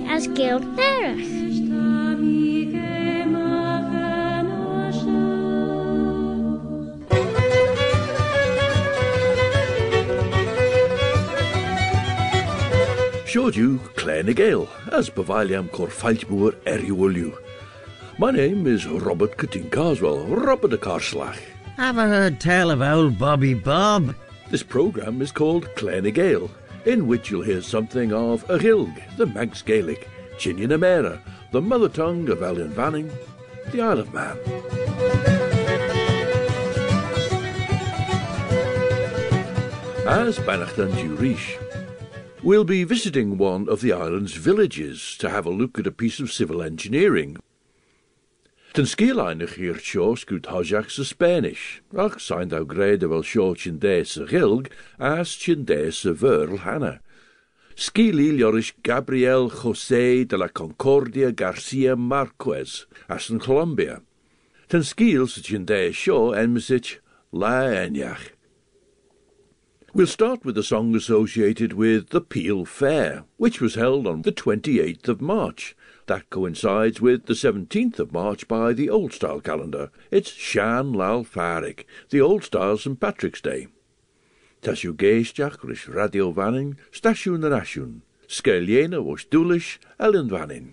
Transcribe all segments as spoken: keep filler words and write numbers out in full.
as Gil Ferris. Showed you Clane Gale, as Bavaliam Corfaltmoor Eriwolu. My name is Robert Cutting Carswell, Robert the Carslach. Have I heard tell of old Bobby Bob? This programme is called Clane Gale, in which you'll hear something of Aghilg, the Manx Gaelic, Chinian Amera, the mother tongue of Ellen Vanning, the Isle of Man. As Banachtan Jurish, we'll be visiting one of the island's villages to have a look at a piece of civil engineering. Ten skeerlijnig hier sjo scoot hojach sa Spanish, ach zijn thou grede wel sjo chinde gilg as chinde sa verl hanna. Skilil jorish Gabriel José de la Concordia Garcia Marquez, as in Colombia. Ten skeel sa chinde sjo enmesich la enyach. We'll start with a song associated with the Peel Fair, which was held on the twenty-eighth of March. That coincides with the seventeenth of March by the Old-Style calendar. It's Shan Lal Farig, the Old-Style Saint Patrick's Day. Tashu geestjach rish Radio Vanning, Stasiun en Ashun, Skeliena was Dulish, Ellen Vanning.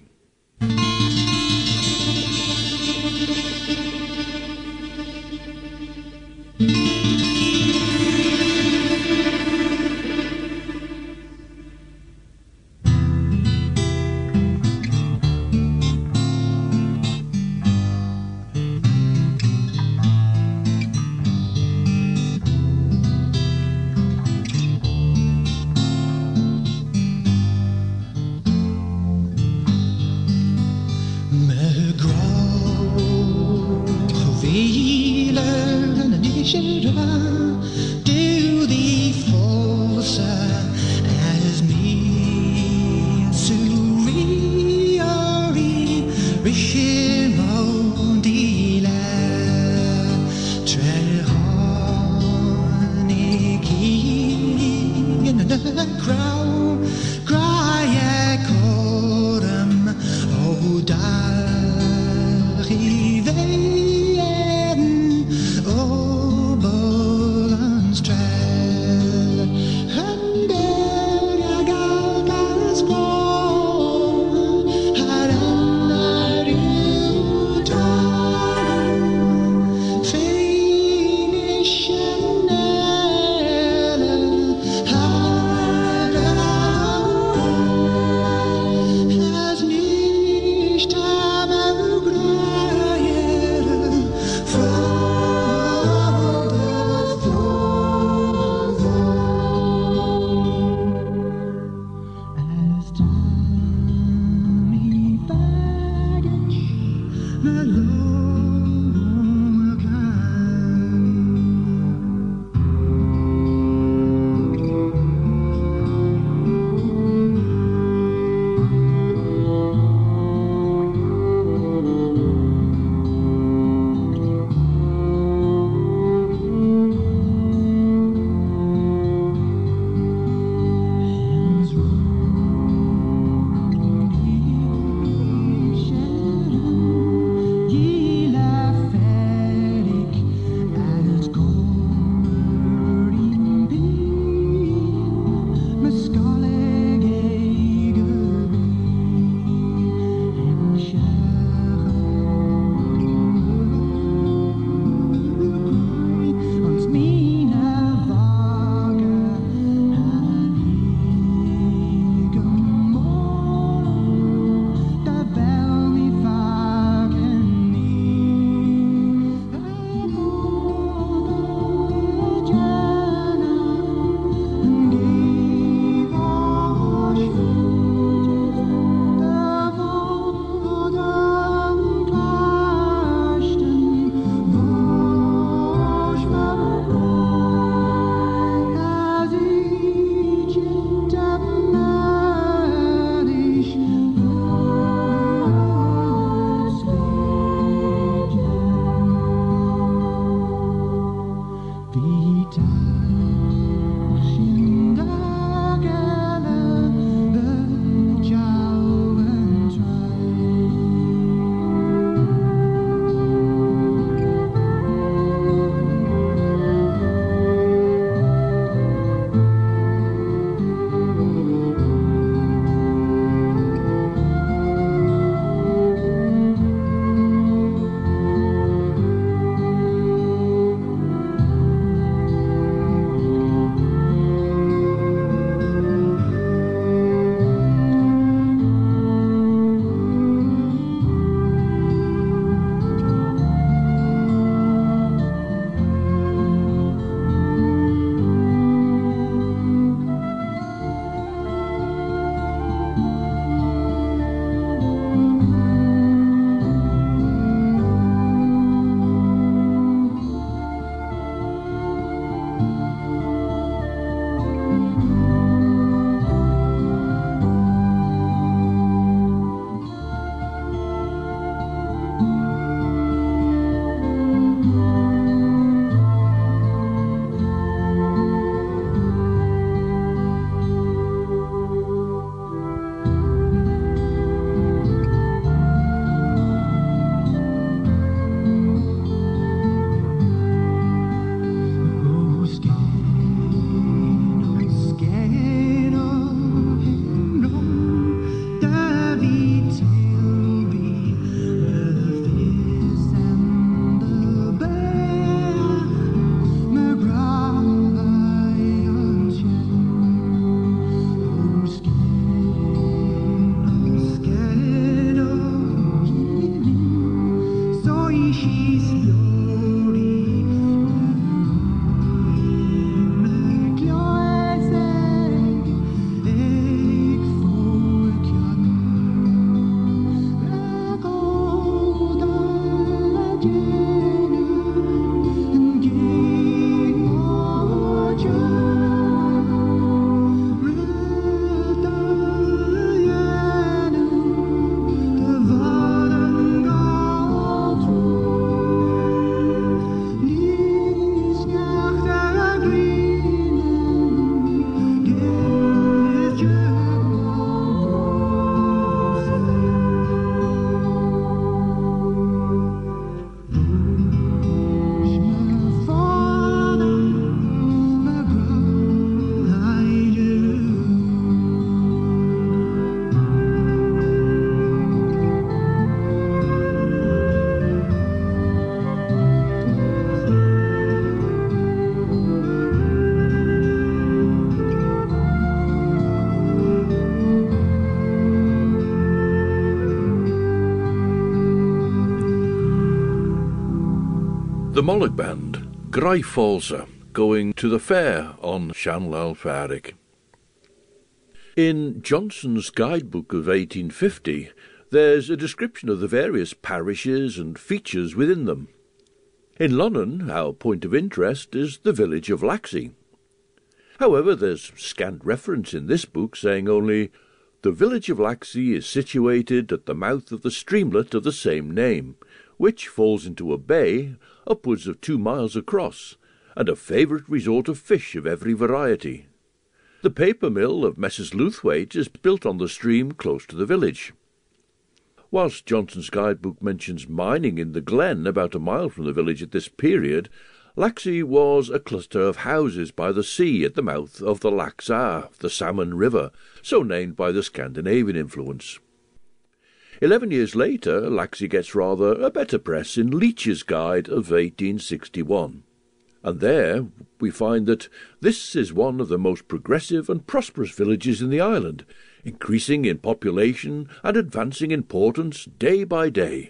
Ye The Mollock Band, Gryfalsa, going to the fair on Llanlaw Farig. In Johnson's Guidebook of eighteen fifty, there's a description of the various parishes and features within them. In London, our point of interest is the village of Laxey. However, there's scant reference in this book saying only, "The village of Laxey is situated at the mouth of the streamlet of the same name, which falls into a bay upwards of two miles across, and a favourite resort of fish of every variety. The paper mill of Messrs. Luthwaite is built on the stream close to the village." Whilst Johnson's Guidebook mentions mining in the glen about a mile from the village at this period, Laxey was a cluster of houses by the sea at the mouth of the Laxar, the Salmon River, so named by the Scandinavian influence. Eleven years later, Laxey gets rather a better press in Leach's Guide of eighteen sixty-one. And there we find that this is one of the most progressive and prosperous villages in the island, increasing in population and advancing in importance day by day.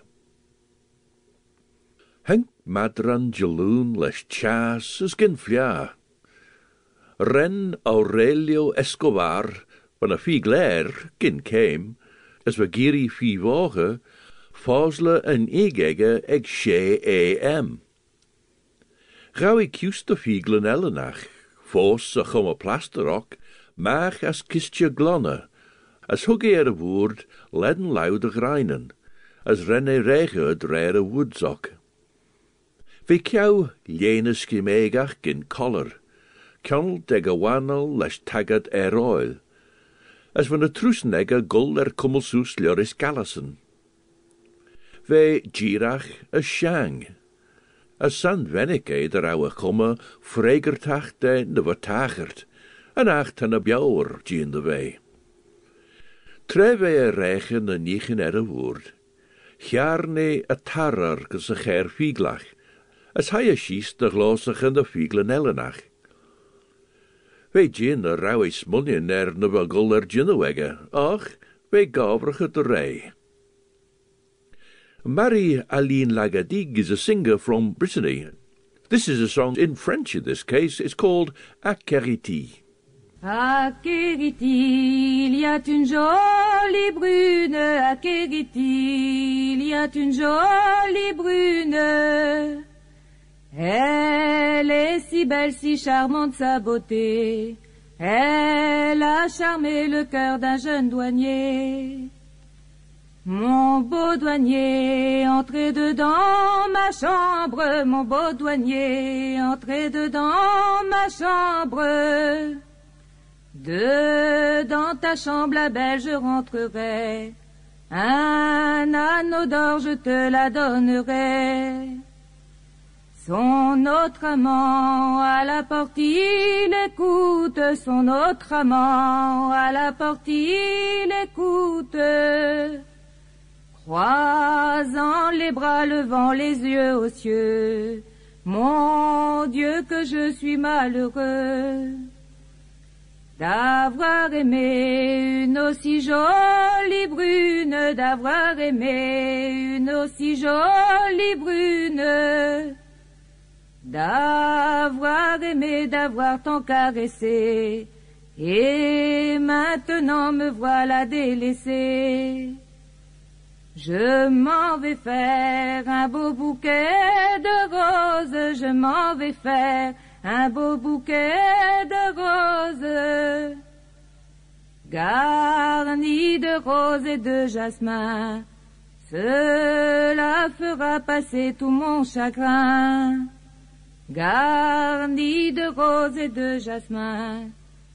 Henk madran jaloon les chas as gin fliar. Ren Aurelio Escobar, van a figler gin came, as we giri fi voge, fosle en egege eg she am. Gauw ik kiest de fieglen ellenach, fos a chumme plasterok, mach as kistje glonne, as hugge er a woord, ledden loudig reinen, as renne rege drere woodzock. Vi kjau ljene skimegach gin collar, kjonnel deg a wannel les taggart er oil, as van a trusnegge gull er kummelsoes ljoris gallison. Vi girach a shang, as sand venike der ouwe komme, fregertach den de watagert, en acht en a bjauwer gien de wei. Treve e reichen en nichen er a woord, Gjarne a tarar gus a cher figlach, as hij a schiest de glosach en de figlen ellenach. Wij gien a rauwe smunien er ne bagul er ginnewegge, ach, wij gavrige de rei. Marie-Aline Lagadig is a singer from Brittany. This is a song in French in this case. It's called Akeriti. Akeriti, il y a une jolie brune. Akeriti, il y a une jolie brune. Elle est si belle, si charmante sa beauté. Elle a charmé le cœur d'un jeune douanier. Mon beau douanier, entrez dedans ma chambre, mon beau douanier, entrez dedans ma chambre. Dedans ta chambre, la belle, je rentrerai, un anneau d'or, je te la donnerai. Son autre amant à la porte, il écoute, son autre amant à la porte, il écoute. Croisant les bras, levant les yeux aux cieux, mon Dieu que je suis malheureux d'avoir aimé une aussi jolie brune, d'avoir aimé une aussi jolie brune, d'avoir aimé, d'avoir tant caressé, et maintenant me voilà délaissée. Je m'en vais faire un beau bouquet de roses, je m'en vais faire un beau bouquet de roses, garni de roses et de jasmin, cela fera passer tout mon chagrin. Garni de roses et de jasmin,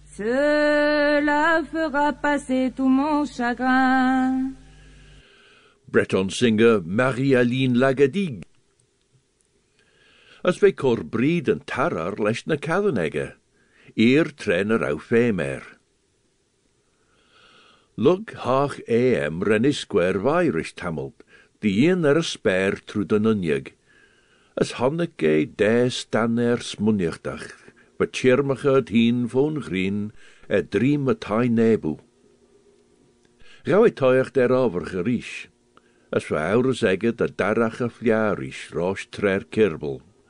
cela fera passer tout mon chagrin. Breton singer Marie-Aline Lagadig. As ve cor bryd en tarar leis na cadanegge, eer trener au fémer. Lug hach am rennisquer vairish tamelt, die een er a spare trw den unjeg, as hannek e de stan er smunnichtach, wat tjermige het hien von grien, e driem het hai nebu. Gauw e toich der over gerish, as we ouder zeggen dat darach a fliarish roos trer kirbel,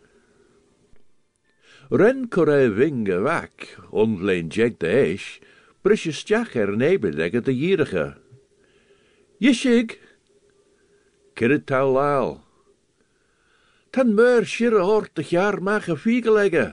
Ren corre ving a vac, onlein jeg de eish, brisje stjach er nebelegge de jierige. Yishig! Kirrit tau lal. Tan meur shirre hort de jaar mag a fiegelegge.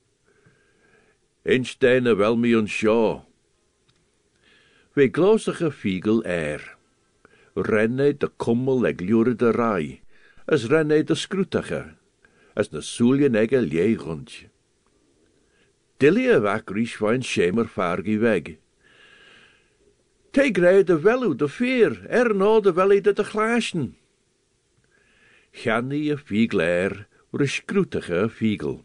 Einsteine wel mi on shaw. We glosige fiegel air. Renne de kummel leg lure de rai, as renne de scrutige, as na soelien egge lie rondje. Dillie wak rieswijn schemer fargi weg. Te grij de velu de veer, er no de welly de de glaasjen. Gannie a fiegel air, re scrutige fiegel.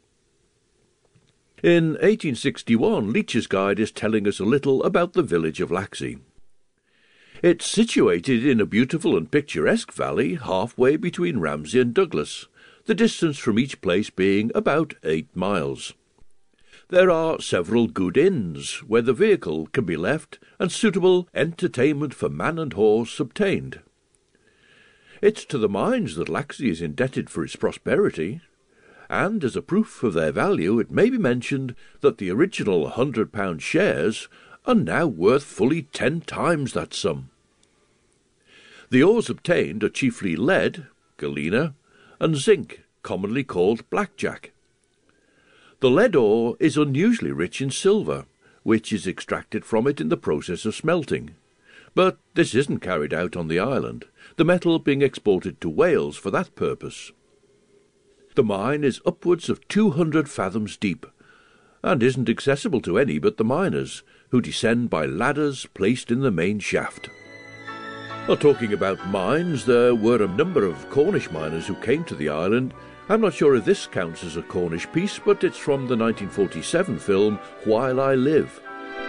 In eighteen sixty-one, Leach's Guide is telling us a little about the village of Laxey. It's situated in a beautiful and picturesque valley halfway between Ramsey and Douglas, the distance from each place being about eight miles. There are several good inns where the vehicle can be left and suitable entertainment for man and horse obtained. It's to the mines that Laxey is indebted for its prosperity, and as a proof of their value it may be mentioned that the original hundred pound shares are now worth fully ten times that sum. The ores obtained are chiefly lead, galena, and zinc, commonly called blackjack. The lead ore is unusually rich in silver, which is extracted from it in the process of smelting. But this isn't carried out on the island, the metal being exported to Wales for that purpose. The mine is upwards of two hundred fathoms deep, and isn't accessible to any but the miners, who descend by ladders placed in the main shaft. Well, talking about mines, there were a number of Cornish miners who came to the island. I'm not sure if this counts as a Cornish piece, but it's from the nineteen forty-seven film While I Live.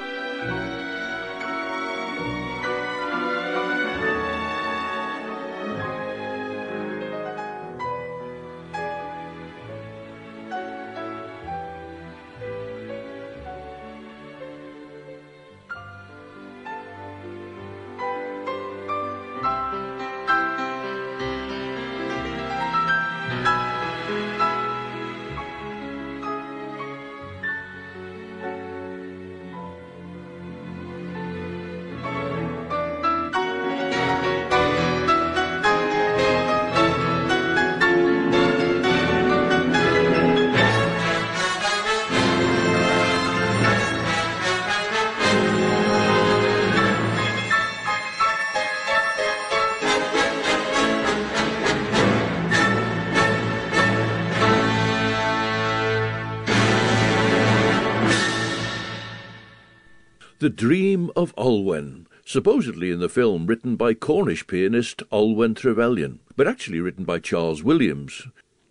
The Dream of Olwen, supposedly in the film written by Cornish pianist Olwen Trevelyan, but actually written by Charles Williams.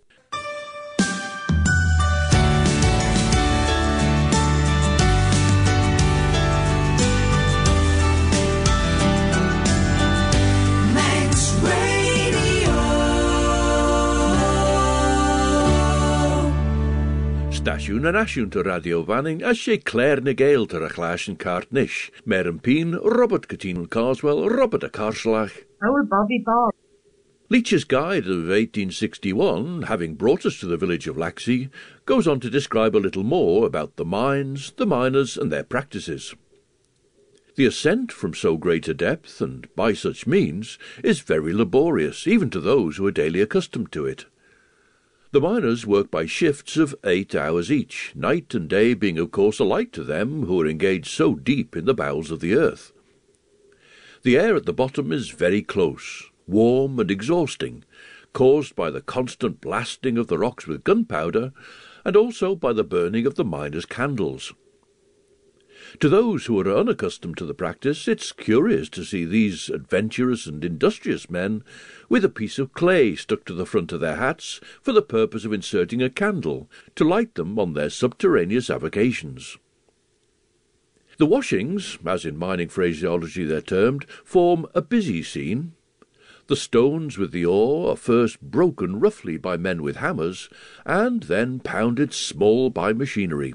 Stasiwn yn asiwn to Radio Fanning as she Claire na Gael to Rachlash and Cart Nish, Mer and Peen, Robert Cateen Carswell, Robert a Carslach. Oh, Bobby Bob. Leach's Guide of eighteen sixty-one, having brought us to the village of Laxey, goes on to describe a little more about the mines, the miners, and their practices. The ascent from so great a depth, and by such means, is very laborious, even to those who are daily accustomed to it. The miners work by shifts of eight hours each, night and day being of course alike to them who are engaged so deep in the bowels of the earth. The air at the bottom is very close, warm and exhausting, caused by the constant blasting of the rocks with gunpowder, and also by the burning of the miners' candles. To those who are unaccustomed to the practice, it's curious to see these adventurous and industrious men with a piece of clay stuck to the front of their hats for the purpose of inserting a candle to light them on their subterraneous avocations. The washings, as in mining phraseology they're termed, form a busy scene. The stones with the ore are first broken roughly by men with hammers, and then pounded small by machinery.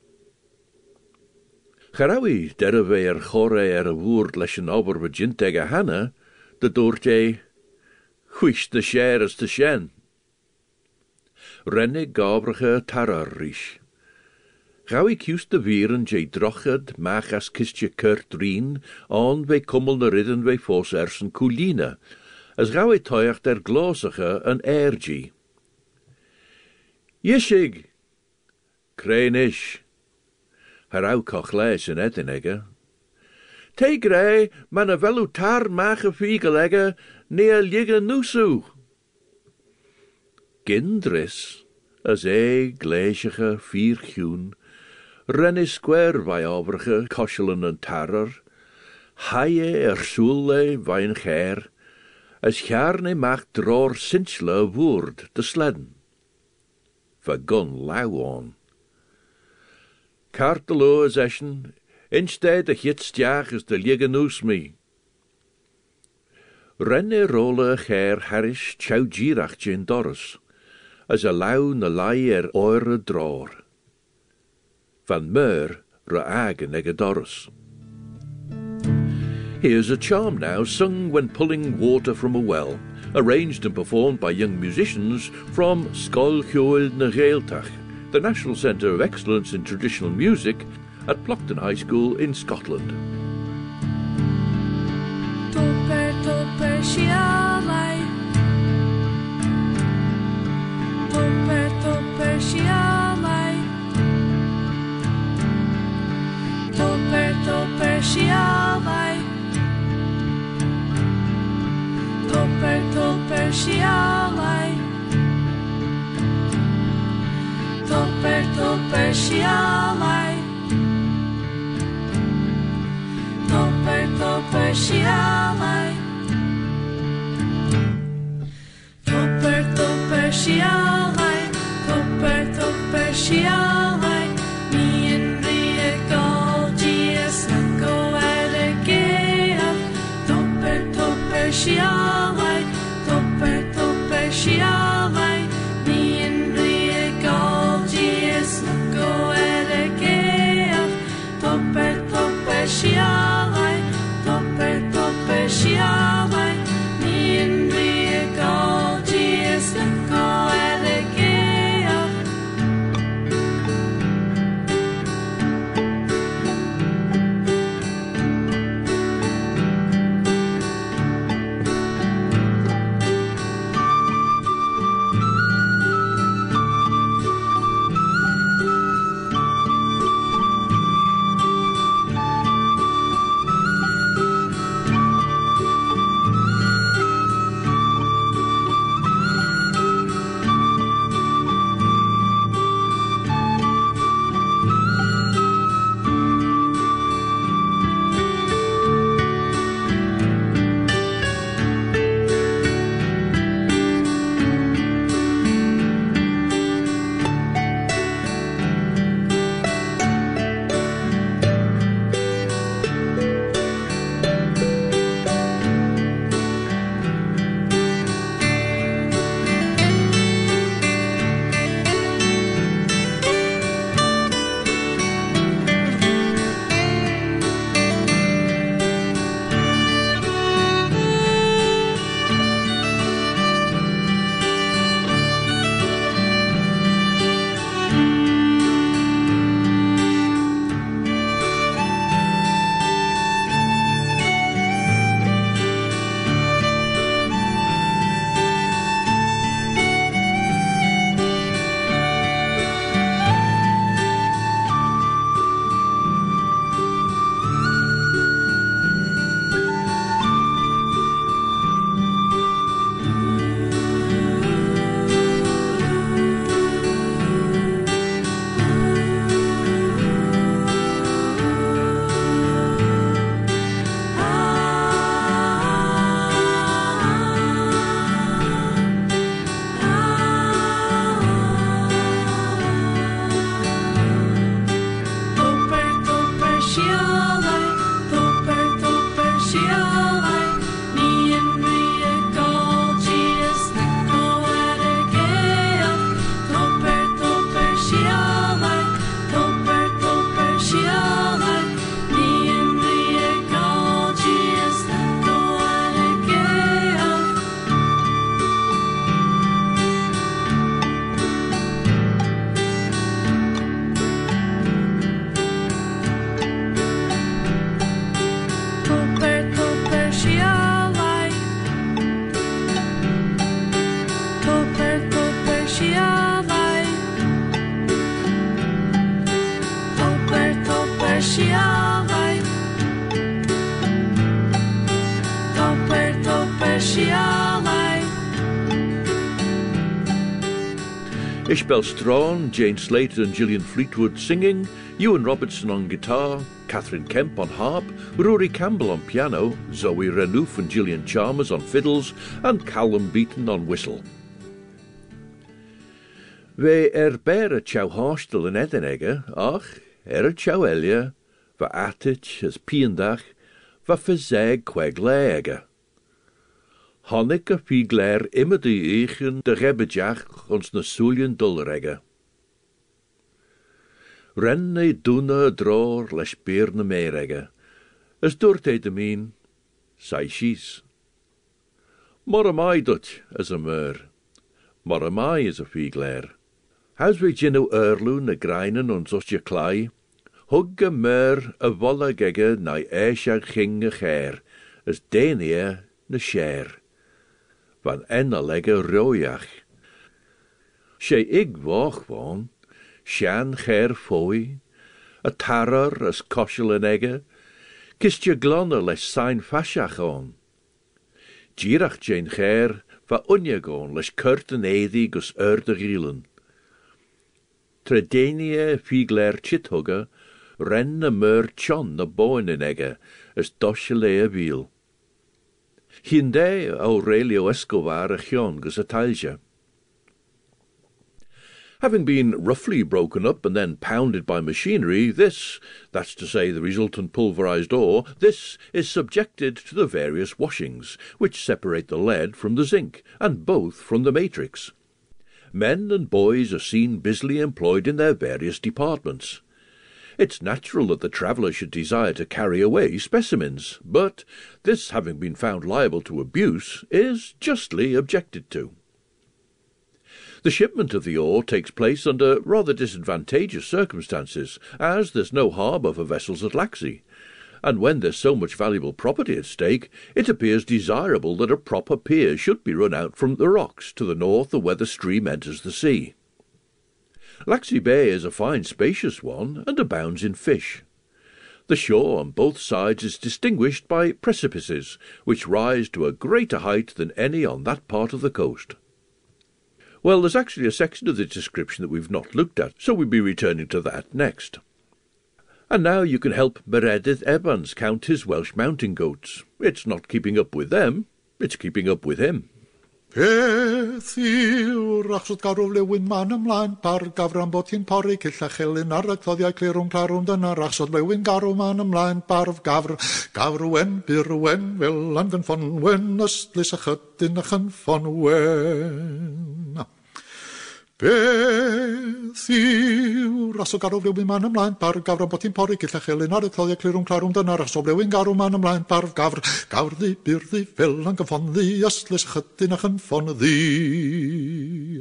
Charawi derwe er chore er a woord leis an ober begint ag a hanna, de doort e, chwish de share as de shen. renne gabrige tararish. Gauw ik juist de vieren je drochad mach as kistje kurt rien, on bij kummel de ridden bij fos ersen coolina, as gauw ik toiach der glosige een ergie. Yishig! Kreinish! Herau koch leis in etinege. Te grei, man a velu tar mache fiegelegge, nea ligge nusu. Gindris, as e gleisige vierchoen, renne square vai overige koschelen en tarrer, haie er soele vai een ger, as charne macht dror sinchle woord de sledden. Vergun lauw on. Kartelo is eschen, instead de hit stjach is de ligge noes me. Renne rolle ger harish chau girach in doris, as a lauw na lai er oire dror. Van meur ra agen ege doris. Here's a charm now sung when pulling water from a well, arranged and performed by young musicians from Scoil Choil na Gaeltach, the National Centre of Excellence in Traditional Music at Plockton High School in Scotland. Topper, topper, shialai. Topper, topper, shialai. Topper, topper, shialai. Topper, topper, shialai. Topper, topper, shialai. Topper, topper, shialai. Topper, topper, shialai. Topper, topper, shialai. Me and Ria Galgias go at a gale. Topper, topper, shialai. Topper, topper, shialai. Me and Ria Galgias go at a gale. Topper, topper, shialai. Topper, topper, shialai. Me and Ria Galgias go at a gale. shialai. Ishbel Strawn, Jane Slater and Gillian Fleetwood singing, Ewan Robertson on guitar, Catherine Kemp on harp, Rory Campbell on piano, Zoe Renouf and Gillian Chalmers on fiddles, and Callum Beaton on whistle. Ve er ber a chow harstel in Edenegge, ach, er a chow elia, va atich as piendach, va verzeg queg leege. Honnig a figler immer die eichen de rebbejach ons na soelien dulregge. Ren e duna dror les beerne meeregge, as doort e de meen, sai shees. Mor am I dutch as a mur, mor am I as a figler. Hous we gino erloon na greinen ons os je klei, hug a mur a volla gegge na eishag ging a cher, as denia na share. Van en a legge roiach. She ig woch van, shan cher foi, a tarar as koshel en egge, kist je glonner les sein fashach on. Girach jane cher, va unjagon les curten edi gus erde gielen. Tredenie figler chithugger, ren a mur chon na boin en egge, as doshele a wiel. Hinde Aurelio Escobar a chion gus a tailja. Having been roughly broken up and then pounded by machinery, this, that's to say the resultant pulverized ore, this is subjected to the various washings, which separate the lead from the zinc, and both from the matrix. Men and boys are seen busily employed in their various departments. It's natural that the traveller should desire to carry away specimens, but this having been found liable to abuse is justly objected to. The shipment of the ore takes place under rather disadvantageous circumstances, as there's no harbour for vessels at Laxey, and when there's so much valuable property at stake, it appears desirable that a proper pier should be run out from the rocks to the north of where the stream enters the sea. Laxey Bay is a fine spacious one, and abounds in fish. The shore on both sides is distinguished by precipices, which rise to a greater height than any on that part of the coast. Well, there's actually a section of the description that we've not looked at, so we'll be returning to that next. And now you can help Meredith Evans count his Welsh mountain goats. It's not keeping up with them, it's keeping up with him. Beth yw'r achos garw lewyn man ymlaen par gafran bod hi'n pori cylla chelyn ar y cloddiau clerwng clarwm dyna'r achos lewyn garw man ymlaen barf gafr gafr wen byr wen fel anfyn ffon wen ystlys a chydyn a chynffon wen. Beth yw'r achos garw lewyn man ymlaen par gafran bod hi'n pori cylla chelyn ar y cloddiau clerwng clarwm dyna'r achos lewyn garw man ymlaen barf gafr gafr ddi byr ddi fel an gyffon ddi ystlys a chydyn a chynffon ddi.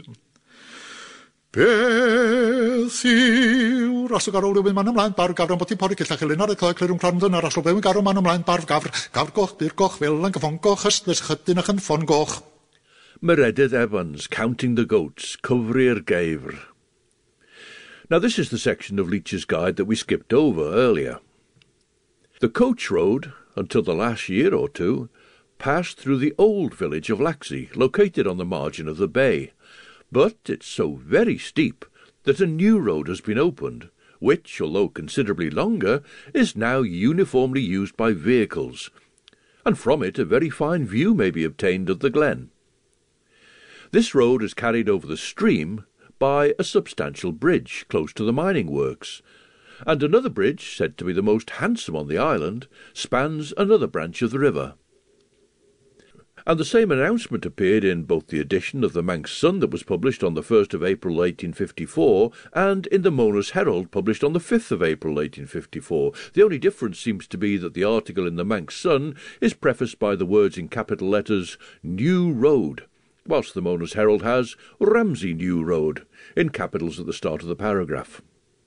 Beth yw'r achos garw lewyn man ymlaen barf gafran bod hi'n pori cylla chelyn ar y cloddiau clerwng clarwm dyna'r achos lewyn garw man ymlaen barf gafr gafr goch byr goch fel an gyffon goch ystlys a chydyn a chynffon goch. Meredith Evans, Counting the Goats, Cyfri'r Geifr. Now this is the section of Leach's Guide that we skipped over earlier. The coach road, until the last year or two, passed through the old village of Laxey, located on the margin of the bay, but it's so very steep that a new road has been opened, which, although considerably longer, is now uniformly used by vehicles, and from it a very fine view may be obtained of the glen. This road is carried over the stream by a substantial bridge close to the mining works, and another bridge, said to be the most handsome on the island, spans another branch of the river. And the same announcement appeared in both the edition of the Manx Sun that was published on the first of April eighteen fifty-four and in the Mona's Herald published on the fifth of April eighteen fifty-four. The only difference seems to be that the article in the Manx Sun is prefaced by the words in capital letters, New Road, whilst the Mona's Herald has Ramsey New Road, in capitals at the start of the paragraph.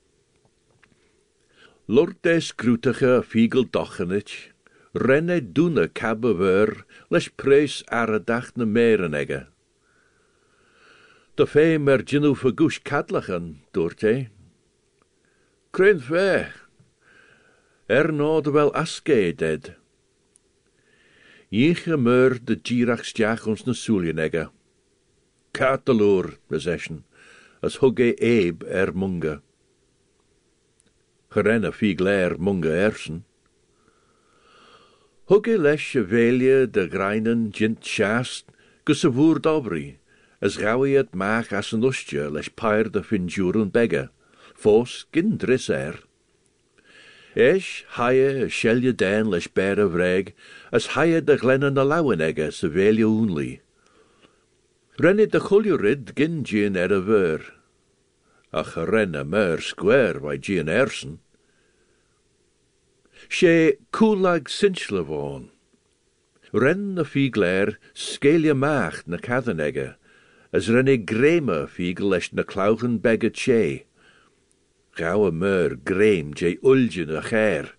Lorde scrútacha fígel dochanich, renne dúna cabba ver, leis preis aradach na merenegge. Da fe mer ginu fagush cadlachan, dúrte. Cren fe, er nod wel asge dead. Ynche meur de girach stiach ons na soelianega. Kaat de loor, recession, as hugge eeb er munga. Gerenne fieglair munga ersen. Hugge lesh a velia de greinen jint shast, gus a voer dobri, as gawi at maach as an ustja lesh pyr de finjuren begga, fos gin dris er. Esh haie a shelje den lesh bear a vreg, as haie de glenna na lawenega sa velia only. Renne de chuljurid gin gin er a ver. Ach a renne mer square by gin ersen. She coolag cinchlavon. Ren na fieglair scalia macht na cathanega, as renne grema fiegel lesh na claugen begga che. Gau a mer grame je ulgen a chair.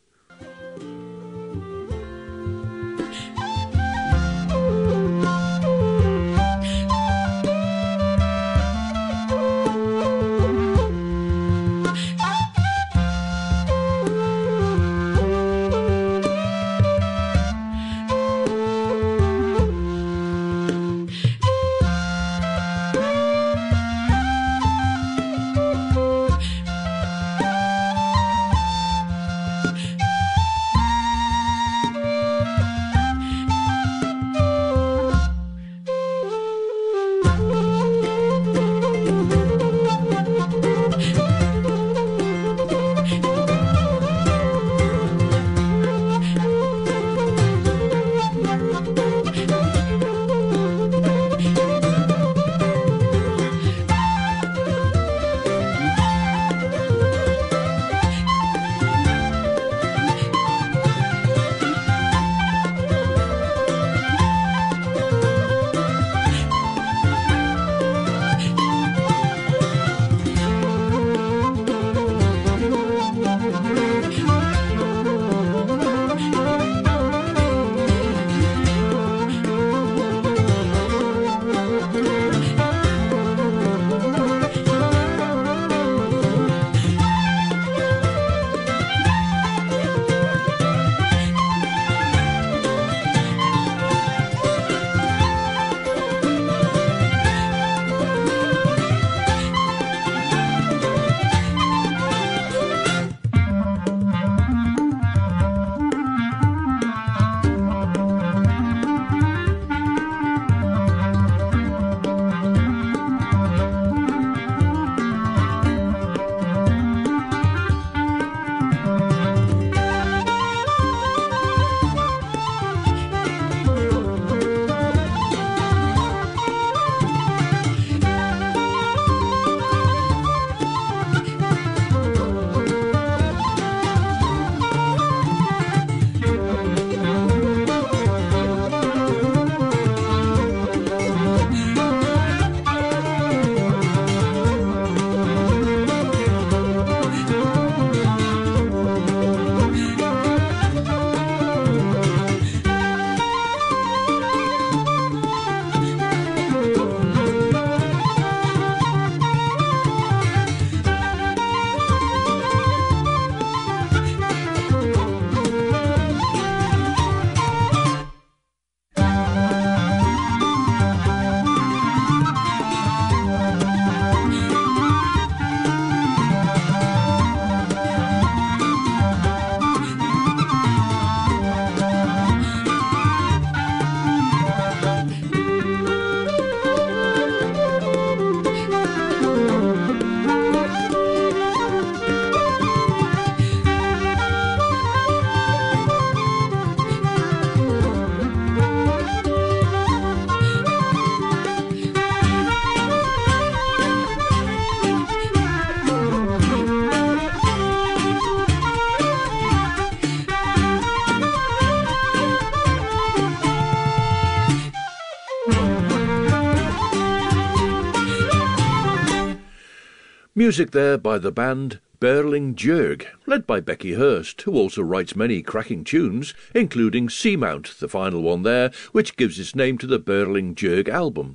Music there by the band Berling Jurg, led by Becky Hurst, who also writes many cracking tunes, including Seamount, the final one there, which gives its name to the Berling Jurg album.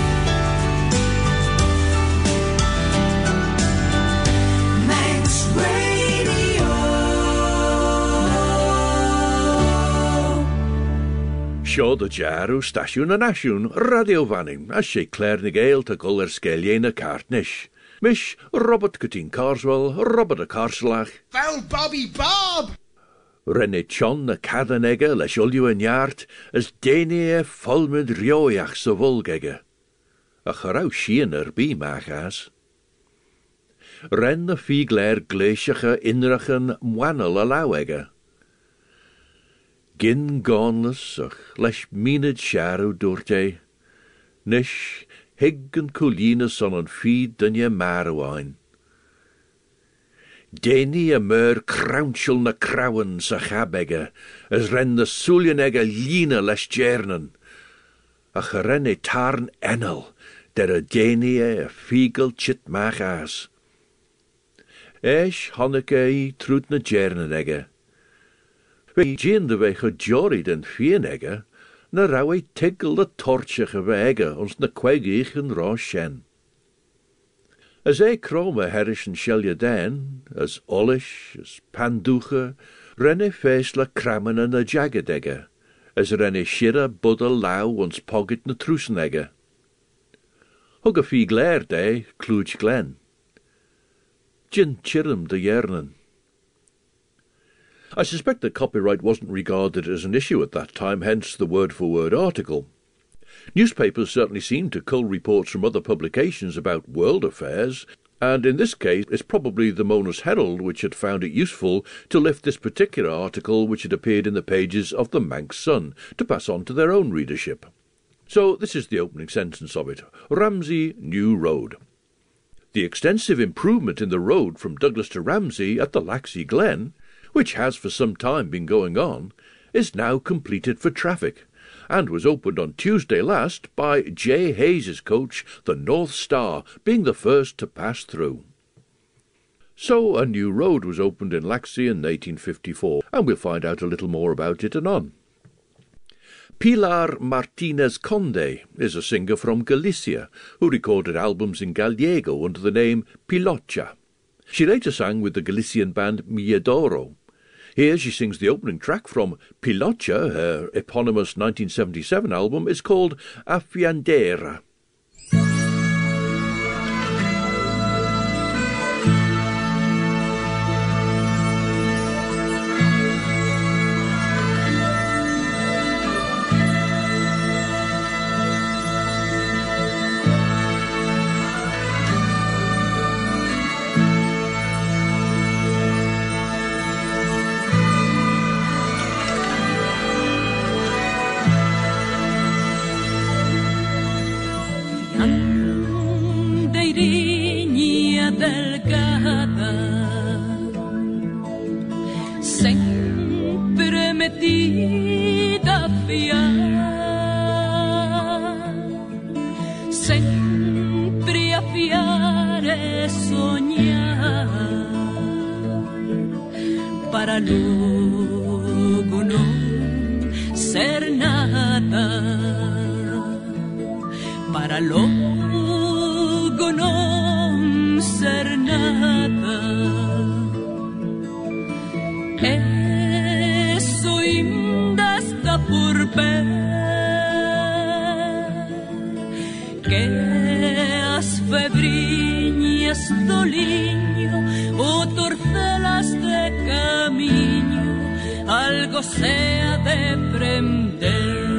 Max Ray. Sio the jarw stasiwn yn asiwn radio fanning as she Claire Nigale to call her skellie na cartnish. Mish Robert Cutting Carswell, Robert a Carslach. Foul Bobby Bob! Renne Chon na Cadanega les ulju yn yart as denie folmyd rioiach sa volgege. A charau sien er bi machas. Ren na figler gleisiacha inrachen mwanel a lawege. Gin gonless ach lesh minid sharu durte. Nish hig and coolina son an feed dunye marwine. Deni a mer crownchel na crowen sa chabege, as ren the sulianega lina lesh jernen. Ach a ren e tarn enel, der a deni a figel chit machas. Esh honneke I trut na jernenege. We gin de we gejorid en fienege, na rau e tigel de torche gewege, ons na kwegich en roshen. As e krome herish en shelje den, as olish, as panduche, renne feest la kramen en na jaggedege, as renne shira budde lau ons pocket na trusenege. Hug a figler de, Cluj Glen. Gin chirrum de yernen. I suspect that copyright wasn't regarded as an issue at that time, hence the word-for-word article. Newspapers certainly seemed to cull reports from other publications about world affairs, and in this case it's probably the Mona's Herald which had found it useful to lift this particular article which had appeared in the pages of the Manx Sun to pass on to their own readership. So this is the opening sentence of it. Ramsey New Road. The extensive improvement in the road from Douglas to Ramsey at the Laxey Glen, which has for some time been going on, is now completed for traffic, and was opened on Tuesday last by J. Hayes's coach, the North Star, being the first to pass through. So a new road was opened in Laxey in eighteen fifty-four, and we'll find out a little more about it anon. Pilar Martinez Conde is a singer from Galicia who recorded albums in Gallego under the name Pilocha. She later sang with the Galician band Miedoro. Here she sings the opening track from Pilocha. Her eponymous nineteen seventy-seven album is called Afiandera. Sempre metida a fiar, sempre a fiar e soñar, para luego no ser nada, para luego no ser nada. Eso ainda está por ver, que as febrinhas do linho ou torcelas de caminho algo se ha de prender.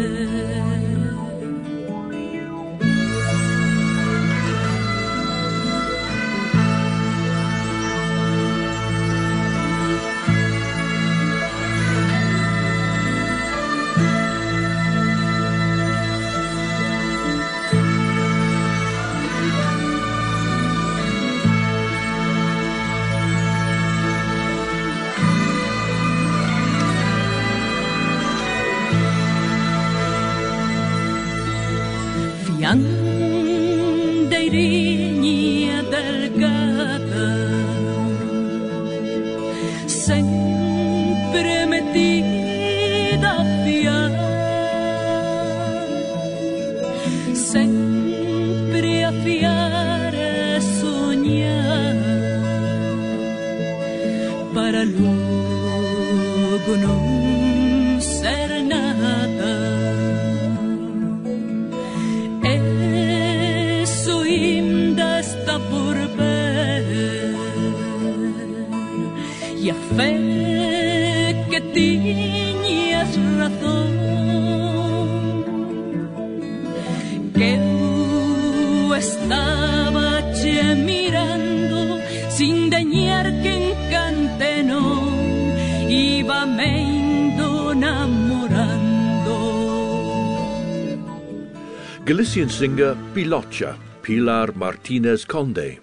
Andeirinha delgada, sempre metida a fiar, sempre a fiar e sonhar, para logo não ser nada. y a fe que tiñas razón, que eu estaba che mirando sin deñar que encante non iba me indo namorando. Galician singer Pilocha, Pilar Martinez Conde.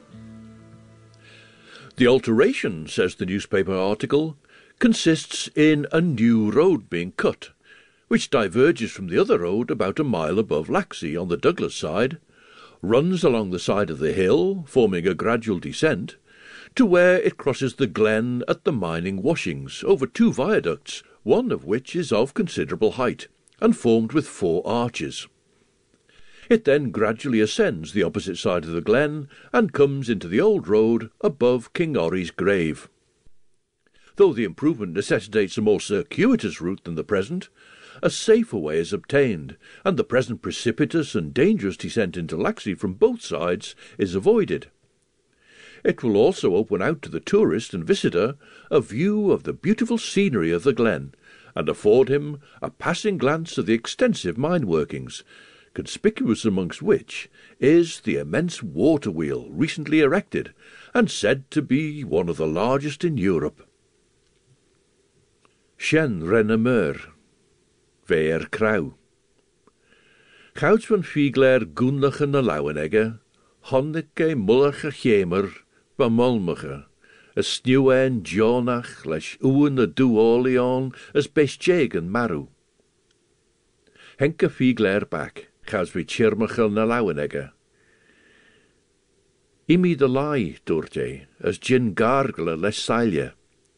The alteration, says the newspaper article, consists in a new road being cut, which diverges from the other road about a mile above Laxey on the Douglas side, runs along the side of the hill, forming a gradual descent, to where it crosses the glen at the mining washings over two viaducts, one of which is of considerable height, and formed with four arches. It then gradually ascends the opposite side of the glen and comes into the old road above King Orry's grave. Though the improvement necessitates a more circuitous route than the present, a safer way is obtained, and the present precipitous and dangerous descent into Laxey from both sides is avoided. It will also open out to the tourist and visitor a view of the beautiful scenery of the glen, and afford him a passing glance of the extensive mine workings, conspicuous amongst which is the immense water wheel recently erected, and said to be one of the largest in Europe. Shen ren y meur, ver kraw. Gouds van fiegler goenlige na lauwenegge, honneke mullige chemer, van molmige, a sneeuwen jonach, lesh uwen a duolion, as bestjegen maru. Henke fiegler back. Gauws we tjermachel na lauwenegge. Imi de lai, doortje, as gin gargle les sailje.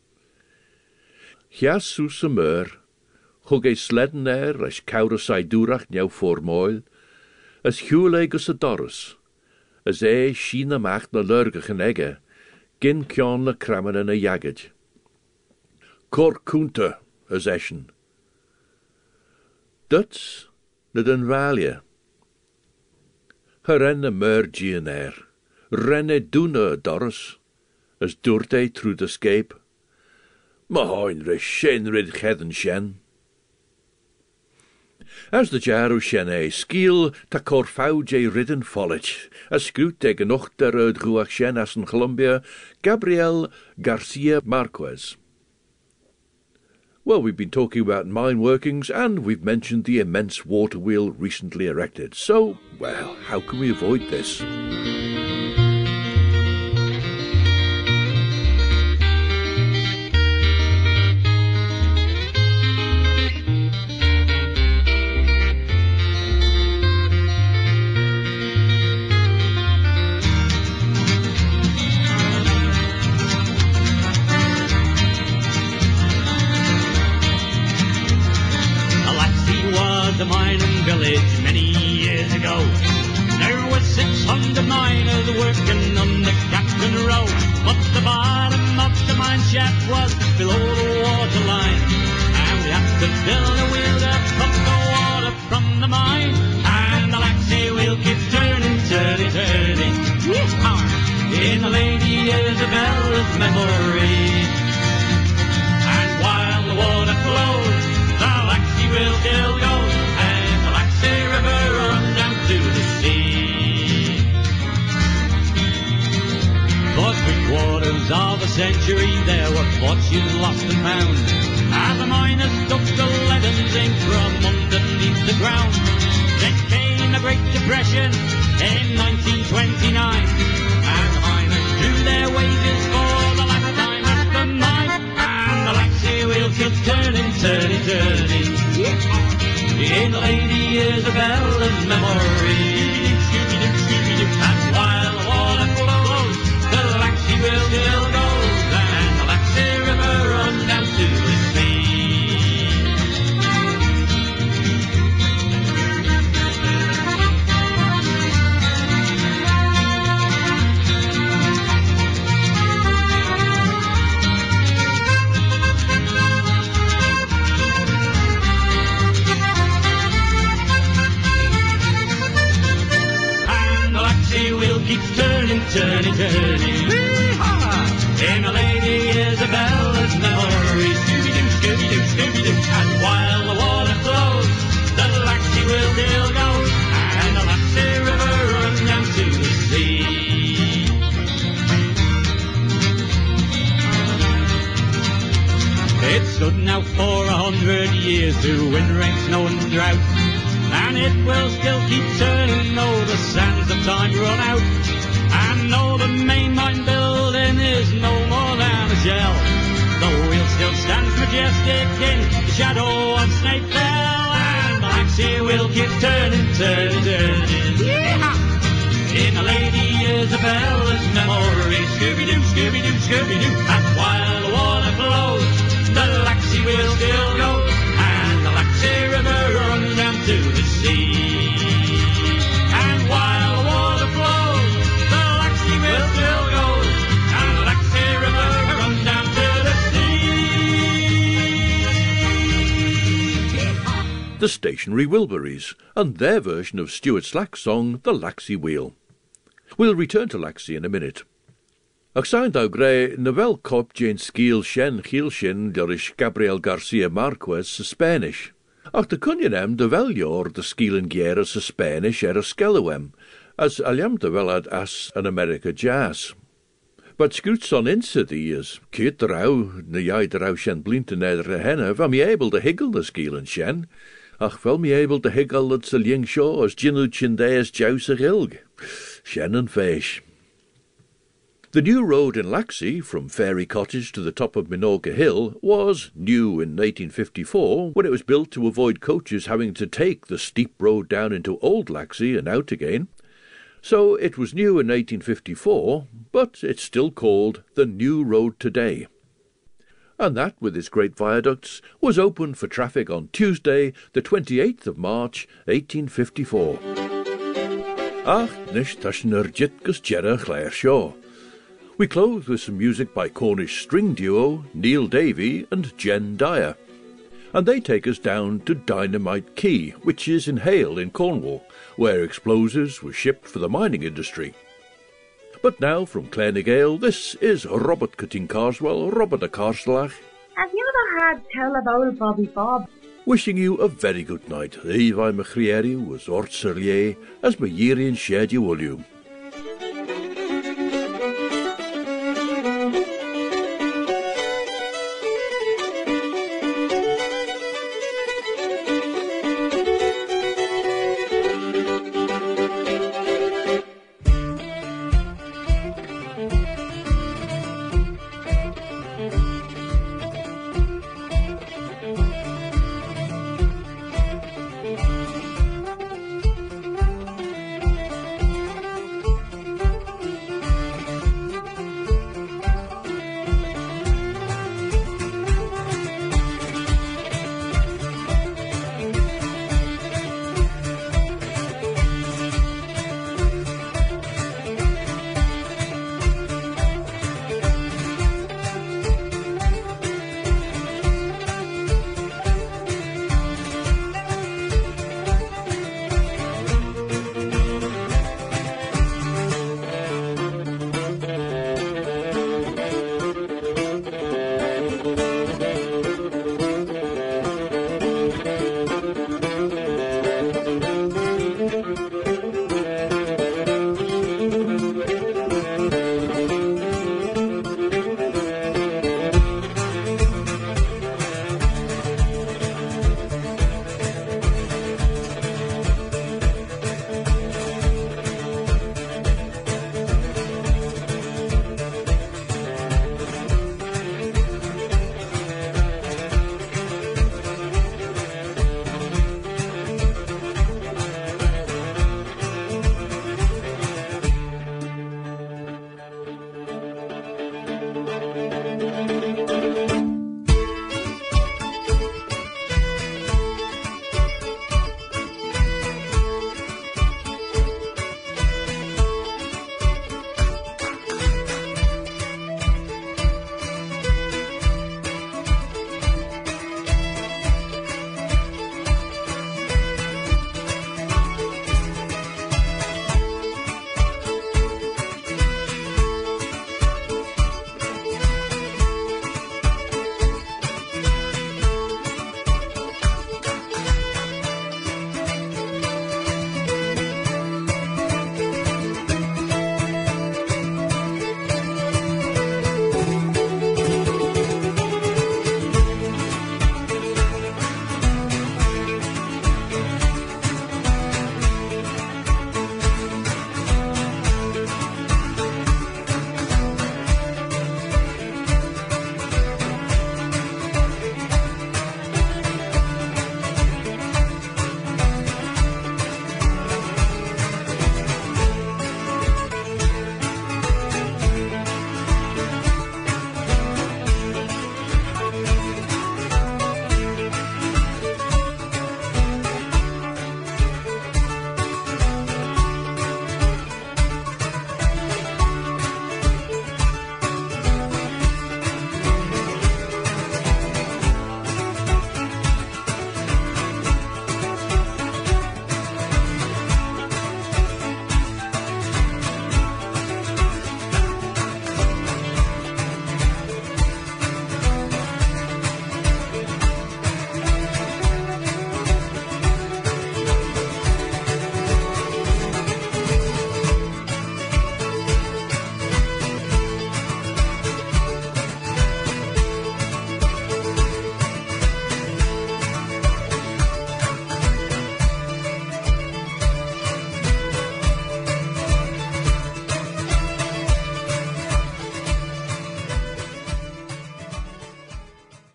Jas soes a meur, hug e sledden er, les kaure saidurach njau voormoil, as huwlegus a dorus, as e shina macht na lurgige negge, gin kjon na krammen en a jagged. Cor kunte, as eschen. Duts, na den valje. Heren a meur gian er, renne duna doris, as durte through the scape. Ma hoin re shen rid cheden shen. As the jar o shene, skiel ta cor fauge ridden follich, as scrute genoch der uit ruach shen as in Colombia, Gabriel Garcia Marquez. Well, we've been talking about mine workings, and we've mentioned the immense water wheel recently erected. So, well, how can we avoid this? The mining village many years ago. There was six hundred miners working on the Captain Row, but the bottom of the mine shaft was below the water line, and we had to build a wheel to pump the water from the mine, and the Laxey wheel keeps turning, turning, turning. In the Lady Isabella's memory, and while the water flows, the Laxey wheel still goes. For three quarters of a century there were fortunes lost and found, as the miners dug the leaden zinc from underneath the ground. Then came the Great Depression in nineteen twenty-nine, and the miners drew their wages for the last time at the mine, and the Laxey wheel keeps turning, turning, turning. In the Lady Isabella's memory. And while the water flows, the Laxey wheel still goes, and the Laxey River runs down to the sea. Isabella's memory. Scooby-Doo, Scooby-Doo, Scooby-Doo. And while the water flows, the Laxey will still go, and the Laxey River runs down to the sea. It stood now for a hundred years through wind, rain, snow and drought, and it will still keep turning though the sands of time run out. And though the main mine building is no more than a shell, the wheel still stands majestic in the shadow of Snake Fell, and the Laxey will keep turning, turning, turning. Yeah! In the Lady Isabella's memory. Scooby-Doo, Scooby-Doo, Scooby-Doo. And while the water flows, the Laxey will still go, and the Laxey River runs down to the sea. And while the water flows, the Laxey will still go, and the Laxey River runs down to the sea. The Stationary Wilburys, and their version of Stuart Slack's song, The Laxey Wheel. We'll return to Laxey in a minute. Ach sain daw gre novel cop Jane Skiel Shen Giel Shen dorish Gabriel Garcia Marquez sa Spanish. Ach de kunjenem de veljor de Skielen Giera sa Spanish er a skellewem, as aliam de velad as an America jazz. But scoots on insidi as kiet drau, na jai drau shen blinten eder henne, va mi able de higgle de Skielen Shen. Ach wel mi able de higgle dat se ling shaw as jinu chindeas jausa gilg. Shen and fish. The new road in Laxey, from Fairy Cottage to the top of Minorca Hill, was new in eighteen fifty-four, when it was built to avoid coaches having to take the steep road down into Old Laxey and out again. So it was new in eighteen fifty-four, but it's still called the New Road today. And that, with its great viaducts, was opened for traffic on Tuesday, the twenty-eighth of March, eighteen fifty-four. Ach, nish tashner jitgus jera Claire Shaw. We close with some music by Cornish string duo Neil Davey and Jen Dyer, and they take us down to Dynamite Quay, which is in Hale in Cornwall, where explosives were shipped for the mining industry. But now from Clarenagale, this is Robert Cutting Carswell, Robert a Carslach. Have you ever had tell of old Bobby Bob? Wishing you a very good night. Levi Machrieri was Ort Serlier, as Mayirian shared you will you.